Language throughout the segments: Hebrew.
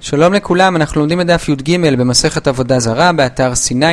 שלום לכולם, אנחנו לומדים את דף י"ג במסכת עבודה זרה באתר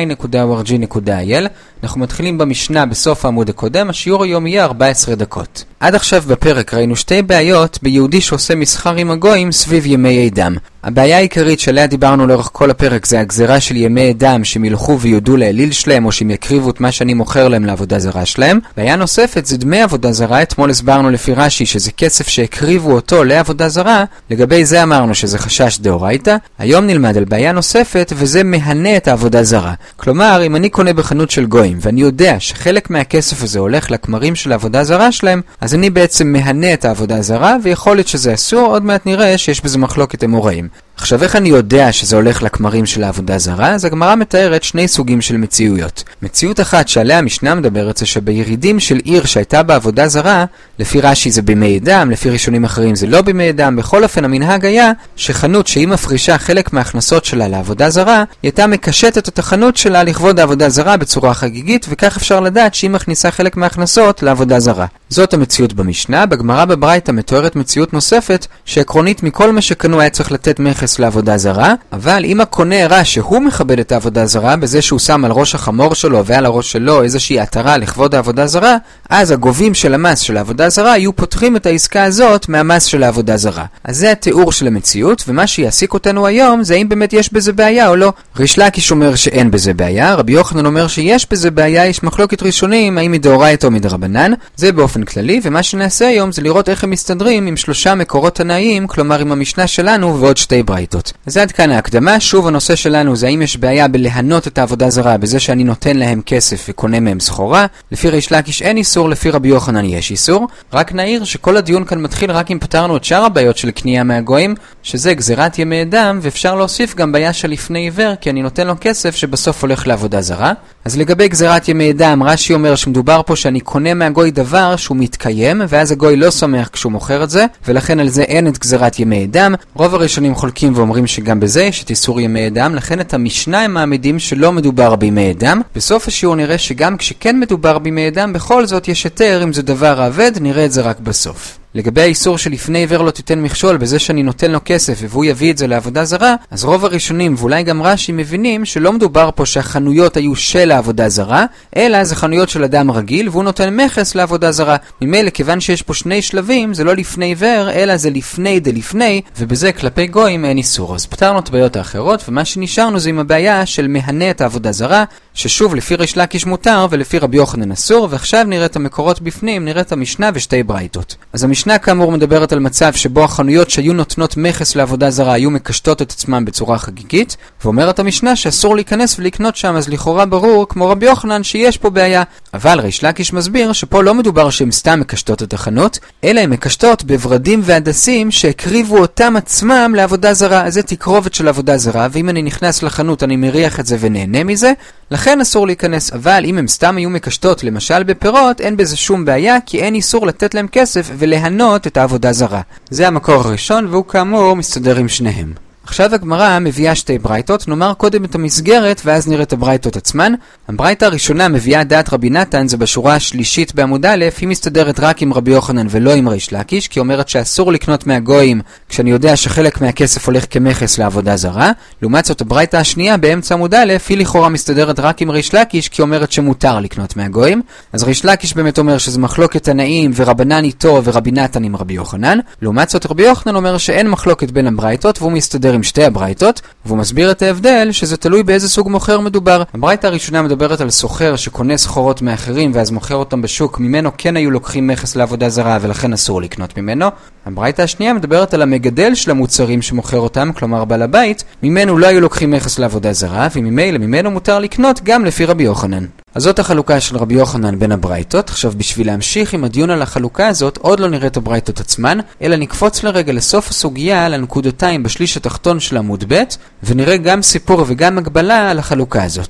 sinai.org.il. אנחנו מתחילים במשנה בסוף העמוד הקודם, השיעור היום יהיה 14 דקות. עד עכשיו בפרק ראינו שתי בעיות ביהודי שעושה מסחר עם הגויים סביב ימי אדם. הבעיה העיקרית שעליה דיברנו לאורך כל הפרק זה הגזרה של ימי אדם שהם ילכו ויודו לאליל שלהם או שהם יקריבו את מה שאני מוכר להם לעבודה זרה שלהם. בעיה נוספת זה דמי עבודה זרה. אתמול הסברנו לפי רש"י שזה כסף שהקריבו אותו לעבודה זרה, לגבי זה אמרנו שזה חשש דאורייתא. היום נלמד על בעיה נוספת וזה מהנה את העבודה זרה. כלומר, אם אני קונה בחנות של גויים ואני יודע שחלק מהכסף הזה הולך לכמרים של העבודה זרה שלהם, אז אני בעצם מהנה את העבודה זרה, ויכול להיות שזה אסור. עוד מעט נראה שיש בזה מחלוקת אמוראים. עכשיו, איך אני יודע שזה הולך לכמרים של העבודה זרה? אז הגמרא מתארת שני סוגים של מציאויות. מציאות אחת שעליה המשנה מדברת זה שבירידים של עיר שהייתה בעבודה זרה, לפי רש"י זה בימי אדם, לפי ראשונים אחרים זה לא בימי אדם. בכל אופן המנהג היה שחנות שהיא מפרישה חלק מההכנסות שלה לעבודה זרה, היא הייתה מקשטת את החנות שלה לכבוד העבודה זרה בצורה חגיגית, וכך אפשר לדעת שהיא מכניסה חלק מההכנסות לעבודה זרה. זאת המציאות במשנה. בגמרא בברייתא מתוארת מציאות נוספת שעקרונית מכל מה שקנו היה צריך לתת מכס לעבודה זרה, אבל אם הקונה הראה שהוא מכבד את העבודה זרה בזה שהוא שם על ראש החמור שלו ועל הראש שלו איזושהי עטרה לכבוד העבודה זרה, אז הגובים של המס של העבודה זרה היו פותחים את העסקה הזאת מהמס של העבודה זרה. אז זה התיאור של המציאות, ומה שיעסיק אותנו היום זה אם באמת יש בזה בעיה או לא. ריש לקיש אומר שאין בזה בעיה, רבי יוחנן אומר שיש בזה בעיה. יש מחלוקת ראשונים האם מדאורייתא או מדרבנן. זה באופן כללי, ומה שנעשה היום זה לראות איך הם מסתדרים עם שלושה מקורות תנאיים, כלומר עם המשנה שלנו ועוד שתי ברייתות. אז עד כאן ההקדמה. שוב, הנושא שלנו זה האם יש בעיה בלהנות את העבודה זרה בזה שאני נותן להם כסף וקונה מהם סחורה. לפי ריש לקיש אין איסור, לפי רבי יוחנן יש איסור. רק נעיר שכל הדיון כאן מתחיל רק אם פתרנו את שאר הבעיות של קנייה מהגויים, שזה גזירת ימי אדם, ואפשר להוסיף גם בעיה של לפני עיוור, כי אני נותן לו כסף שבסוף הולך לעבודה זרה. אז לגבי גזירת ימי אדם, רש"י אומר שמדובר פה שאני קונה מהגוי דבר שהוא מתקיים, ואז הגוי לא שמח כשהוא מוכר את זה, ולכן על זה אין את גזירת ימי אדם. רוב הראשונים חולקים ואומרים שגם בזה יש את איסור ימי אדם, לכן את המשנה הם מעמידים שלא מדובר בימי אדם. בסוף השיעור נראה שגם כשכן מדובר בימי אדם, בכל זאת יש היתר אם זה דבר עבד, נראה את זה רק בסוף. לגבי האיסור שלפני עיוור לא תיתן מכשול בזה שאני נותן לו כסף והוא יביא את זה לעבודה זרה, אז רוב הראשונים ואולי גם רש"י מבינים שלא מדובר פה שהחנויות היו של העבודה זרה, אלא זה חנויות של אדם רגיל והוא נותן מכס לעבודה זרה. ממילא כיוון שיש פה שני שלבים, זה לא לפני עיוור אלא זה לפני דלפני, ובזה כלפי גויים אין איסור. אז פתרנו את הבעיות האחרות, ומה שנשארנו זה עם הבעיה של מהנה את העבודה זרה, ששוב לפי ריש לקיש מותר ולפי רבי יוחנן אסור. ועכשיו נראה את המקורות בפנים, נראה את המשנה ושתי ברייתות. אז המשנה כאמור מדברת על מצב שבו החנויות שהיו נותנות מכס לעבודה זרה היו מקשטות את עצמם בצורה חגיגית, ואומרת המשנה שאסור להיכנס ולקנות שם. אז לכאורה ברור כמו רבי יוחנן שיש פה בעיה, אבל ריש לקיש מסביר שפה לא מדובר שהם סתם מקשטות את החנות, אלא הם מקשטות בוורדים והדסים שהקריבו אותם עצמם לעבודה זרה. אז זה תקרובת של עבודה זרה, ואם אני נכנס לחנות אני מריח את זה ונהנה מזה, לכן אסור להיכנס. אבל אם הם סתם היו מקשטות למשל בפירות, אין בזה שום בעיה, כי אין איסור לתת להם כסף ולהנות את העבודה זרה. זה המקור הראשון, והוא כאמור מסתדר עם שניהם. עכשיו הגמרא מביאה שתי ברייתות. נאמר קודם את המסגרת ואז נראה את הברייתות עצמן. הברייתא הראשונה מביאה דעת רבי נתן, זה בשורה השלישית בעמוד א', היא מסתדרת רק עם רבי יוחנן ולא עם ריש לקיש, כי אומרת שאסור לקנות מהגויים כשאני יודע שחלק מהכסף הולך כמכס לעבודה זרה. לעומת זאת הברייתא השנייה באמצע עמוד א', היא לכאורה מסתדרת רק עם ריש לקיש, כי אומרת שמותר לקנות מהגויים. אז ריש לקיש באמת אומר שזה מחלוקת תנאים ורבנן איתו ורבי נתן עם רבי יוחנן. לעומת זאת רבי יוחנן אומר שאין מחלוקת בין הברייתות והוא מסתדר עם שתי הברייתות, והוא מסביר את ההבדל שזה תלוי באיזה סוג מוכר מדובר. הברייתא הראשונה מדברת על סוחר שקונה סחורות מאחרים ואז מוכר אותם בשוק, ממנו כן היו לוקחים מכס לעבודה זרה ולכן אסור לקנות ממנו. הברייתא השנייה מדברת על המגדל של המוצרים שמוכר אותם, כלומר בעל הבית, ממנו לא היו לוקחים מכס לעבודה זרה, וממילא ממנו מותר לקנות גם לפי רבי יוחנן. אז זאת החלוקה של רבי יוחנן בין הברייתות. עכשיו בשביל להמשיך עם הדיון על החלוקה הזאת, עוד לא נראה את הברייתות עצמן, אלא נקפוץ לרגע לסוף הסוגיה על הנקודתיים בשליש התחתון של עמוד ב', ונראה גם סיפור וגם הגבלה על החלוקה הזאת.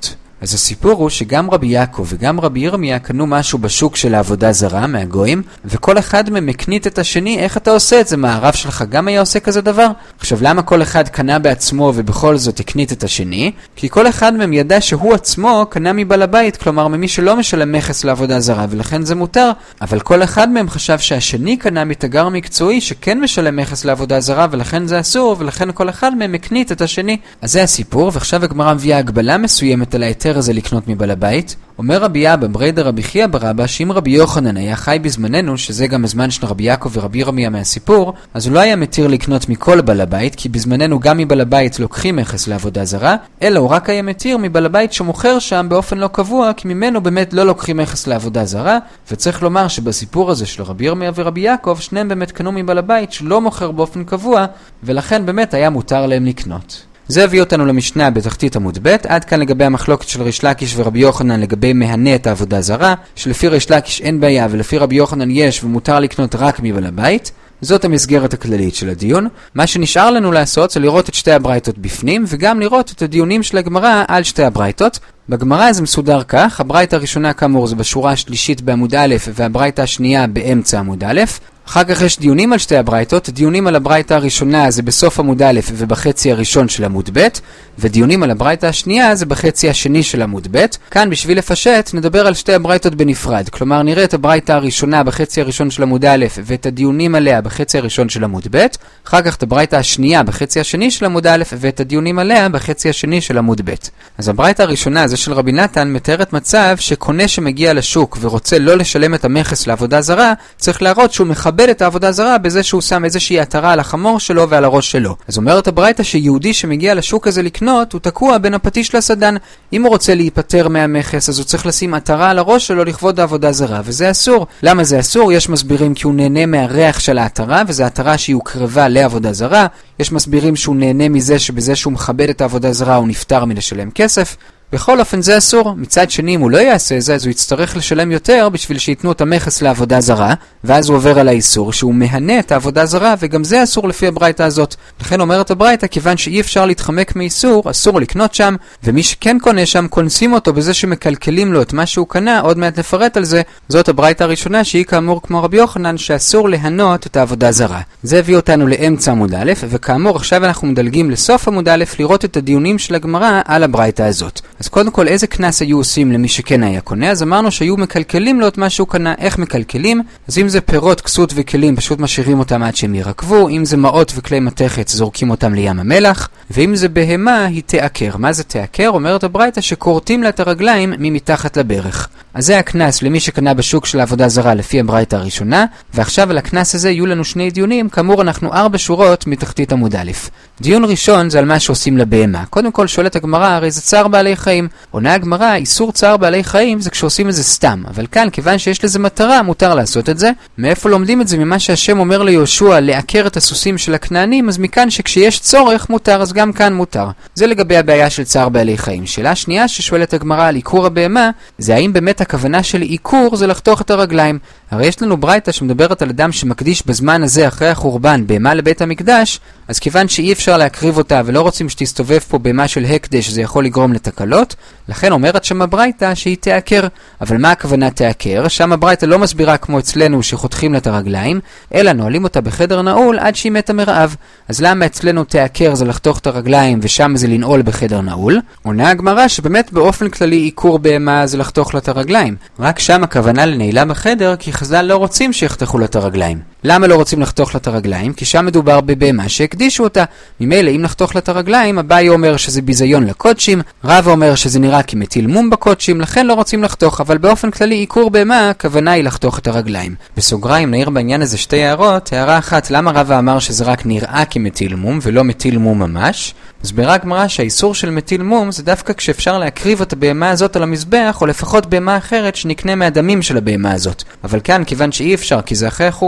אז הסיפור הוא שגם רבי יעקב וגם רבי ירמיה קנו משהו בשוק של העבודה זרה מהגויים, וכל אחד מהם מקנית את השני. איך אתה עושה את זה? מה, הרב שלך גם היה עושה כזה דבר? עכשיו, למה כל אחד קנה בעצמו ובכל זאת הקנית את השני? כי כל אחד מהם ידע שהוא עצמו קנה מבעל הבית, כלומר ממי שלא משלם מכס לעבודה זרה, ולכן זה מותר. אבל כל אחד מהם חשב שהשני קנה מתגר מקצועי שכן משלם מכס לעבודה זרה, ולכן זה אסור, ולכן כל אחד מהם מקנית את השני. אז זה הסיפור, ועכשיו הגמרא מביאה הגבלה מסוימת על ההיתר הזה לקנות מבעל הבית. אומר רבי אבא בריידר רבי חייא ברבא, שאם רבי יוחנן היה חי בזמננו, שזה גם הזמן של רבי יעקב ורבי ירמיה מהסיפור, אז הוא לא היה מתיר לקנות מכל בעל הבית, כי בזמננו גם מבעל הבית לוקחים מכס לעבודה זרה, אלא הוא רק היה מתיר מבעל הבית שמוכר שם באופן לא קבוע, כי ממנו באמת לא לוקחים מכס לעבודה זרה. וצריך לומר שבסיפור הזה של רבי ירמיה ורבי יעקב, שניהם באמת קנו מבעל הבית שלא מוכר באופן קבוע, ולכן באמת היה מותר להם לקנות. זה הביא אותנו למשנה בתחתית עמוד ב'. עד כאן לגבי המחלוקת של ריש לקיש ורבי יוחנן לגבי מהנה את העבודה זרה, שלפי ריש לקיש אין בעיה ולפי רבי יוחנן יש ומותר לקנות רק מבעל הבית. זאת המסגרת הכללית של הדיון. מה שנשאר לנו לעשות זה לראות את שתי הברייתות בפנים, וגם לראות את הדיונים של הגמרא על שתי הברייתות. בגמרא זה מסודר כך: הברייתא הראשונה כאמור זה בשורה השלישית בעמוד א', והברייתא השנייה באמצע עמוד א'. אחר כך יש דיונים על שתי הברייתות. דיונים על הברייתא הראשונה זה בסוף עמוד א' ובחצי הראשון של עמוד ב', ודיונים על הברייתא השנייה זה בחצי השני של עמוד ב'. כאן בשביל לפשט נדבר על שתי הברייתות בנפרד, כלומר נראה את הברייתא הראשונה בחצי הראשון של עמוד א' ואת הדיונים עליה בחצי הראשון של עמוד ב', אחר כך את הברייתא השנייה בחצי השני של עמוד א' ואת הדיונים עליה בחצי השני של עמוד ב'. אז הברייתא הראשונה זה של רבי נתן מתארת מצב שקונה שמגיע לשוק ורוצה לא לשלם את המכס לעבודה זרה, צריך להראות שהוא מכבד את העבודה זרה בזה שהוא שם איזושהי עטרה על החמור שלו ועל הראש שלו. אז אומרת הברייתא שיהודי שמגיע לשוק הזה לקנות, הוא תקוע בין הפטיש לסדן. אם הוא רוצה להיפטר מהמכס, אז הוא צריך לשים עטרה על הראש שלו לכבוד העבודה זרה, וזה אסור. למה זה אסור? יש מסבירים כי הוא נהנה מהריח של העטרה, וזו עטרה שהיא קרבה לעבודה זרה. יש מסבירים שהוא נהנה מזה שבזה שהוא מכבד את העבודה זרה הוא נפטר מלשלם כסף. בכל אופן זה אסור. מצד שני, אם הוא לא יעשה זה, אז הוא יצטרך לשלם יותר בשביל שיתנו את המכס לעבודה זרה, ואז הוא עובר על האיסור שהוא מהנה את העבודה זרה, וגם זה אסור לפי הברייתא הזאת. לכן אומרת הברייתא, כיוון שאי אפשר להתחמק מאיסור, אסור לקנות שם, ומי שכן קונה שם קונסים אותו בזה שמקלקלים לו את מה שהוא קנה. עוד מעט נפרט על זה. זאת הברייתא הראשונה שהיא כאמור כמו רבי יוחנן שאסור להנות את העבודה זרה. זה הביא אותנו לאמצע עמוד א', וכאמור עכשיו אנחנו מדלגים לסוף עמוד א' לראות את הדיונים של הגמרא על הברייתא הזאת. אז קודם כל, איזה קנס היו עושים למי שכן היה קונה? אז אמרנו שהיו מקלקלים לו את מה שהוא קנה. איך מקלקלים? אז אם זה פירות, כסות וכלים, פשוט משאירים אותם עד שהם ירקבו. אם זה מעות וכלי מתכת, זורקים אותם לים המלח. ואם זה בהמה, היא תעקר. מה זה תעקר? אומרת הברייתא שקורטים לה את הרגליים ממתחת לברך. אז זה הקנס למי שקנה בשוק של העבודה זרה לפי הברייתא הראשונה. ועכשיו על הקנס הזה יהיו לנו שני דיונים. כאמור אנחנו 4 שורות מתחתית עמוד א'. דיון ראשון זה על מה שעושים לבהמה. קודם כל שואלת הגמרא, הרי זה צער בעלי חיים. עונה הגמרא, איסור צער בעלי חיים זה כשעושים את זה סתם, אבל כאן כיוון שיש לזה מטרה מותר לעשות את זה. מאיפה לומדים את זה? ממה שהשם אומר ליהושע לעקר את הסוסים של הכנענים, אז מכאן שכשיש צורך מותר, אז גם כאן מותר. זה לגבי הבעיה של צער בעלי חיים. שאלה שנייה ששואלת הגמרא על עיקור הבהמה, זה האם באמת הכוונה של עיקור זה לחתוך את הרגליים. הרי יש לנו ברייתא שמדברת על אדם שמקדיש בזמן הזה אחרי החורבן בהמה לבית המקדש, אז כיוון שאי אפשר להקריב אותה ולא רוצים שתסתובב פה בהמה של הקדש, זה יכול לגרום לתקלות, לכן אומרת שם הברייתא שהיא תעקר. אבל מה הכוונה תעקר? שם הברייתא לא מסבירה כמו אצלנו שחותכים לה את הרגליים, אלא נועלים אותה בחדר נעול עד שהיא מתה מרעב. אז למה אצלנו תעקר זה לחתוך את הרגליים ושם זה לנעול בחדר נעול? עונה הגמרא שבאמת באופן כללי עיקור בהמה זה לחתוך לה את הרגליים, רק שם הכוונה לנעילה בחדר כי חז"ל לא רוצים שיחתכו לה את הרגליים. למה לא רוצים לחתוך לה את הרגליים? כי שם מדובר בבהמה שהקדישו אותה. ממילא אם נחתוך לה את הרגליים, אביי אומר שזה ביזיון לקודשים, רב אומר שזה נראה כמטיל מום בקודשים, לכן לא רוצים לחתוך. אבל באופן כללי עיקור בהמה, הכוונה היא לחתוך את הרגליים. בסוגריים נעיר בעניין הזה שתי הערות. הערה אחת, למה רב אמר שזה רק נראה כמטיל מום ולא מטיל מום ממש? הסברה הגמרא שהאיסור של מטיל מום זה דווקא כשאפשר להקריב את הבהמה הזאת על המזבח, או לפחות בהמה אחרת שנקנה מהדמים של הבהמה הזאת. אבל כאן כיוון שאי אפשר כי זה אחרי החורבן, אז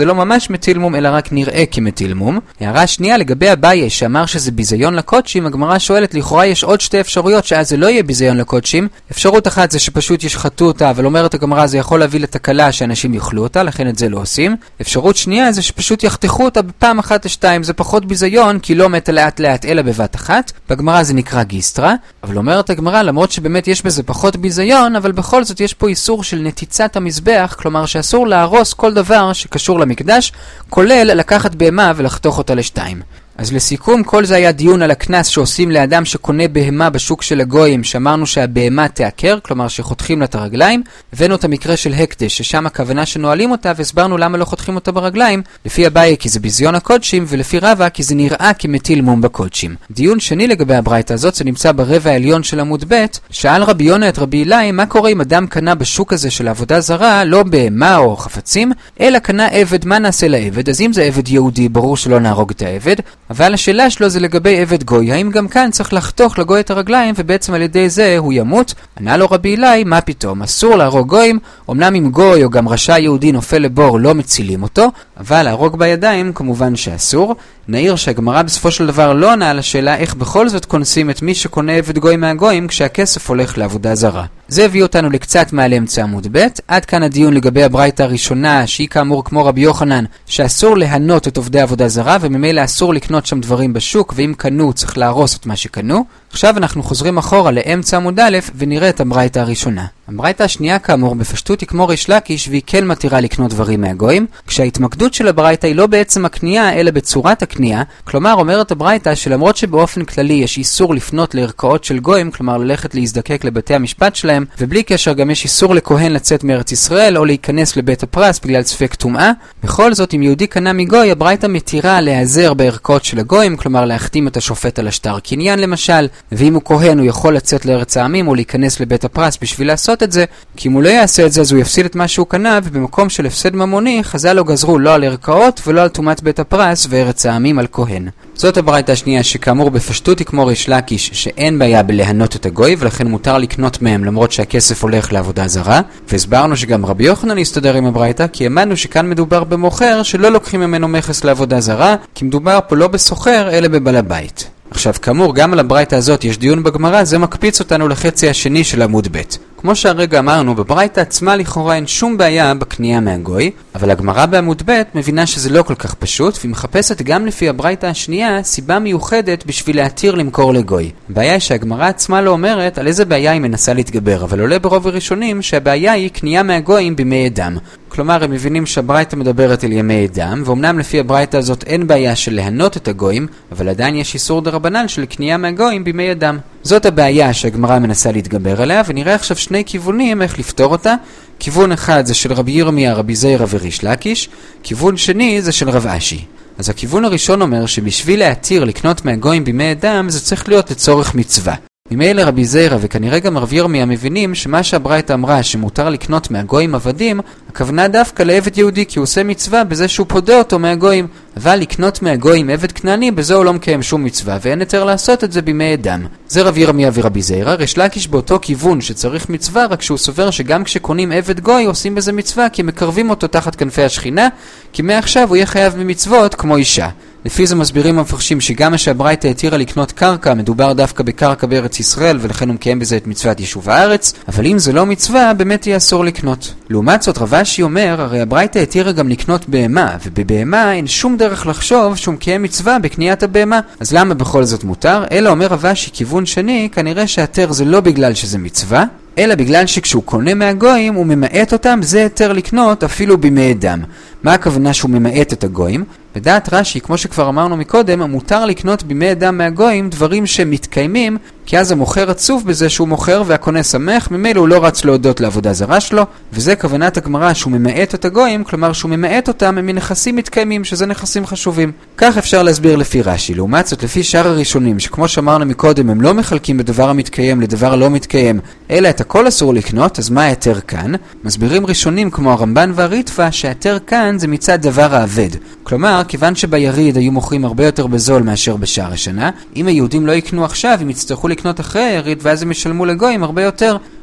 זה לא ממש מטיל מום אלא רק נראה כמטיל מום. הערה שנייה לגבי אביי שאמר שזה ביזיון לקודשים, הגמרא שואלת, לכאורה יש עוד שתי אפשרויות שאז זה לא יהיה ביזיון לקודשים. אפשרות אחת זה שפשוט ישחטו אותה, אבל אומרת הגמרא זה יכול להביא לתקלה שאנשים יאכלו אותה, לכן את זה לא עושים. אפשרות שנייה זה שפשוט יחתכו אותה בפעם אחת או שתיים, זה פחות ביזיון כי לא מתה לאט לאט אלא בבת אחת. בגמרא זה נקרא גיסטרה, אבל אומרת הגמרא למרות שבאמת יש בזה פחות ביזיון, אבל בכל זאת יש פה איסור של נתיצת המזבח, כלומר שאסור להרוס כל דבר שקשור למקדש, כולל לקחת בהמה ולחתוך אותה לשתיים. אז לסיכום, כל זה היה דיון על הכנס שעושים לאדם שקונה בהמה בשוק של הגויים, שאמרנו שהבהמה תעקר, כלומר שחותכים לה את הרגליים. הבאנו את המקרה של הקדש, ששם הכוונה שנועלים אותה, והסברנו למה לא חותכים אותה ברגליים, לפי אביי כי זה ביזיון הקודשים, ולפי רבא כי זה נראה כמטיל מום בקודשים. דיון שני לגבי הברייתא הזאת, זה נמצא ברבע העליון של עמוד ב', שאל רבי יונה את רבי אילאי, מה קורה אם אדם קנה בשוק הזה של עבודה זרה, לא בהמה או חפצים, אלא קנה עבד, מה נעשה לעבד? אז אם זה עבד יהודי, ברור שלא נהרוג את העבד, אבל השאלה שלו זה לגבי עבד גוי, האם גם כאן צריך לחתוך לגוי את הרגליים ובעצם על ידי זה הוא ימות? ענה לו רבי אילאי, מה פתאום, אסור להרוג גויים, אמנם אם גוי או גם רשע יהודי נופל לבור לא מצילים אותו, אבל להרוג בידיים כמובן שאסור. נעיר שהגמרא בסופו של דבר לא ענה על השאלה איך בכל זאת כונסים את מי שקונה עבד גוי מהגויים כשהכסף הולך לעבודה זרה. זה הביא אותנו לקצת מעל אמצע עמוד ב'. עד כאן הדיון לגבי הברייתא הראשונה, שהיא כאמור כמו רבי יוחנן, שאסור להנות את עובדי עבודה זרה וממילא אסור לקנות שם דברים בשוק, ואם קנו צריך להרוס את מה שקנו. עכשיו אנחנו חוזרים אחורה לאמצע עמוד א' ונראה את הברייתא הראשונה. הברייתא השנייה כאמור בפשטות היא כמו ריש לקיש והיא כן מתירה לקנות דברים מהגויים, כשההתמקדות של הברייתא היא לא בעצם הקנייה אלא בצורת הקנייה. כלומר אומרת הברייתא שלמרות שבאופן כללי יש איסור לפנות לערכאות של גויים, כלומר ללכת להזדקק לבתי המשפט שלהם, ובלי קשר גם יש איסור לכהן לצאת מארץ ישראל או להיכנס לבית הפרס בגלל ספק טומאה. בכל זאת אם יהודי קנה מגוי, הברייתא מתירה להיעזר בערכאות של הגויים, כלומר להחתים את השופט על השטר קניין למשל, ואם הוא כהן הוא יכול לצאת לארץ העמים או להיכנס לבית הפרס בשביל לעשות את זה, כי אם הוא לא יעשה את זה אז הוא יפסיד את מה שהוא קנה, ובמקום של הפסד ממוני חז"ל לא גזרו לא על ערכאות ולא על טומאת בית הפרס וארץ העמים על כהן. זאת הברייתא השנייה שכאמור בפשטות היא כמו ריש לקיש, שאין בעיה בלהנות את הגוי ולכן מותר לקנות מהם למרות שהכסף הולך לעבודה זרה. והסברנו שגם רבי יוחנן יסתדר עם הברייתא כי האמנו שכאן מדובר במוכר שלא לוקחים ממנו מכס לעבודה זרה, כי מדובר פה לא בסוחר אלא בבעל הבית. עכשיו כאמור גם על הברייתא הזאת יש דיון בגמרא, זה מקפיץ אותנו לחצי השני של עמוד ב'. כמו שהרגע אמרנו, בברייתא עצמה לכאורה אין שום בעיה בקנייה מהגוי, אבל הגמרא בעמוד ב' מבינה שזה לא כל כך פשוט, והיא מחפשת גם לפי הברייתא השנייה סיבה מיוחדת בשביל להתיר למכור לגוי. הבעיה היא שהגמרא עצמה לא אומרת על איזה בעיה היא מנסה להתגבר, אבל עולה ברוב הראשונים שהבעיה היא קנייה מהגויים בימי אדם. כלומר הם מבינים שהברייתא מדברת על ימי אדם, ואומנם לפי הברייתא הזאת אין בעיה של להנות את הגויים, אבל עדיין יש איסור דרבנן של קנייה מהגויים בימי אדם. זאת הבעיה שהגמרא מנסה להתגבר עליה, ונראה עכשיו שני כיוונים איך לפתור אותה. כיוון אחד זה של רבי ירמיה, רבי זיירא וריש לקיש, כיוון שני זה של רב אשי. אז הכיוון הראשון אומר שבשביל להתיר לקנות מהגויים בימי אדם זה צריך להיות לצורך מצווה. ממילא רבי זיירא וכנראה גם רבי ירמיה מבינים שמה שהברייתא אמרה שמותר לקנות מהגויים עבדים, הכוונה דווקא לעבד יהודי כי הוא עושה מצווה בזה שהוא פודה אותו מהגויים, אבל לקנות מהגויים עבד כנעני בזה הוא לא מקיים שום מצווה ואין יותר לעשות את זה בימי אדם. זה רבי ירמיה ורבי זיירא. ריש לקיש באותו כיוון שצריך מצווה, רק שהוא סובר שגם כשקונים עבד גוי עושים בזה מצווה כי מקרבים אותו תחת כנפי השכינה, כי מעכשיו הוא יהיה חייב במצוות כמו אישה. לפי זה מסבירים המפרשים שגם מה שהברייתא התירה לקנות קרקע, מדובר דווקא בקרקע בארץ ישראל ולכן הוא מקיים בזה את מצוות יישוב הארץ, אבל אם זה לא מצווה באמת יהיה אסור לקנות. לעומת זאת רב אשי אומר, הרי הברייתא התירה גם לקנות בהמה, ובבהמה אין שום דרך לחשוב שהוא מקיים מצווה בקניית הבהמה, אז למה בכל זאת מותר? אלא אומר רב אשי כיוון שני, כנראה שהתר זה לא בגלל שזה מצווה, אלא בגלל שכשהוא קונה מהגויים הוא ממעט אותם, זה יותר לקנות אפילו בימי אדם. מה הכוונה שהוא ממעט את הגויים? בדעת רש"י, כמו שכבר אמרנו מקודם, מותר לקנות בימי אדם מהגויים דברים שמתקיימים, כי אז המוכר עצוב בזה שהוא מוכר והקונה שמח, ממילא הוא לא רץ להודות לעבודה זרה שלו, וזה כוונת הגמרא שהוא ממעט את הגויים, כלומר שהוא ממעט אותם מנכסים מתקיימים, שזה נכסים חשובים. כך אפשר להסביר לפי רש"י. לעומת זאת, לפי שאר הראשונים, שכמו שאמרנו מקודם, הם לא מחלקים בדבר המתקיים לדבר לא מתקיים, אלא את הכל אסור לקנות, אז מה היתר כאן? מסבירים ראשונים כמו הרמב"ן והריטב"א שהיתר כאן זה מצד דבר העבד. כלומר, כיוון שביריד היו מוכרים הרבה יותר בזול מאשר בשאר השנה, אם היהודים לא יקנו עכשיו, הם יצטרכו לקנות אחרי היריד ואז הם ישלמו לגויים הרבה יותר,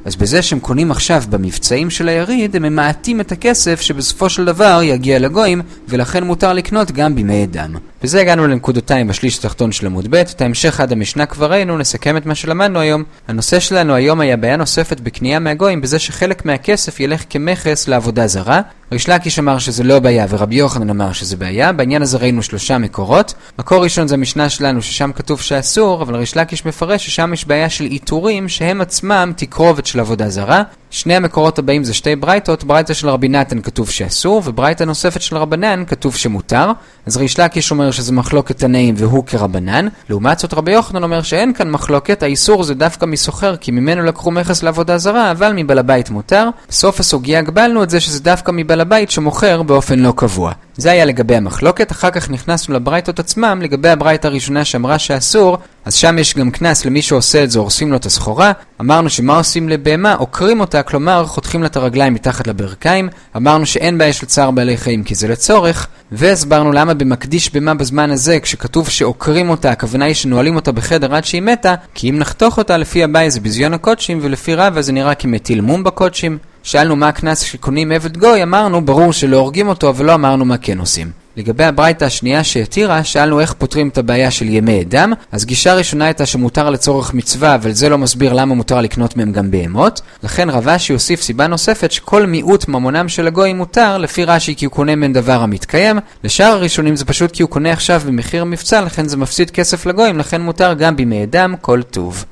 אז בזה שהם קונים עכשיו במבצעים של היריד, הם ממעטים את הכסף שבסופו של דבר יגיע לגויים, ולכן מותר לקנות גם בימי אדם. בזה הגענו לנקודותיים בשליש התחתון של עמוד ב'. את ההמשך עד המשנה כבר ראינו, נסכם את מה שלמדנו היום. הנושא שלנו היום היה בעיה נוספת בקנייה מהגויים, בזה שחלק מהכסף ילך כמכס לעבודה זרה. ריש לקיש אמר שזה לא בעיה, ורבי יוחנן אמר שזה בעיה. בעניין הזה ראינו 3 מקורות. מקור ראשון זה המשנה שלנו, ששם כתוב שאסור, אבל ריש לקיש מפרש ששם יש בעיה של איתורים שהם עצמם תקרובת של עבודה זרה. שני המקורות הבאים זה 2 ברייתות. ברייתה של רבי נתן כתוב שאסור, וברייתה נוספת של רבנן כתוב שמותר. אז ריש לקיש אומר שזה מחלוקת תנאים והוא כרבנן. לעומת זאת רבי יוחנן אומר שאין כאן מחלוקת, האיסור זה דווקא מסוחר, כי ממנו לקחו מכס לעבודה זרה, אבל מבעל הבית מותר. בסוף הסוגיה הגבלנו את זה שזה דווקא מבעל הבית שמוכר באופן לא קבוע. זה היה לגבי המחלוקת. אחר כך נכנסנו לברייתות עצמם. לגבי הברייתה הראשונה שאמרה שאסור, אז שם יש גם כנס למי שעושה את זה, הורסים לו את הסחורה. אמרנו שמה עושים לבהמה? עוקרים אותה, כלומר חותכים לה את הרגליים מתחת לברכיים. אמרנו שאין בעיה של צער בעלי חיים כי זה לצורך, והסברנו למה במקדיש בהמה בזמן הזה, כשכתוב שעוקרים אותה, הכוונה היא שנועלים אותה בחדר עד שהיא מתה, כי אם נחתוך אותה לפי הבית זה ביזיון הקודשים, ולפי רבא זה נראה כמטיל מום בקודשים. שאלנו מה הכנס שקונים עבד גוי, אמרנו ברור שלא הורגים אותו, אבל לא אמרנו מה כן עושים. לגבי הברייתא השנייה שהתירה, שאלנו איך פותרים את הבעיה של ימי אדם. אז גישה ראשונה הייתה שמותר לצורך מצווה, אבל זה לא מסביר למה מותר לקנות מהם גם בהמות. לכן רבשי יוסיף סיבה נוספת שכל מיעוט ממונם של הגוי מותר, לפי רש"י כי הוא קונה מן דבר המתקיים. לשאר הראשונים זה פשוט כי הוא קונה עכשיו במחיר מבצע, לכן זה מפסיד כסף לגויים, לכן מותר גם בימי אדם כל טוב.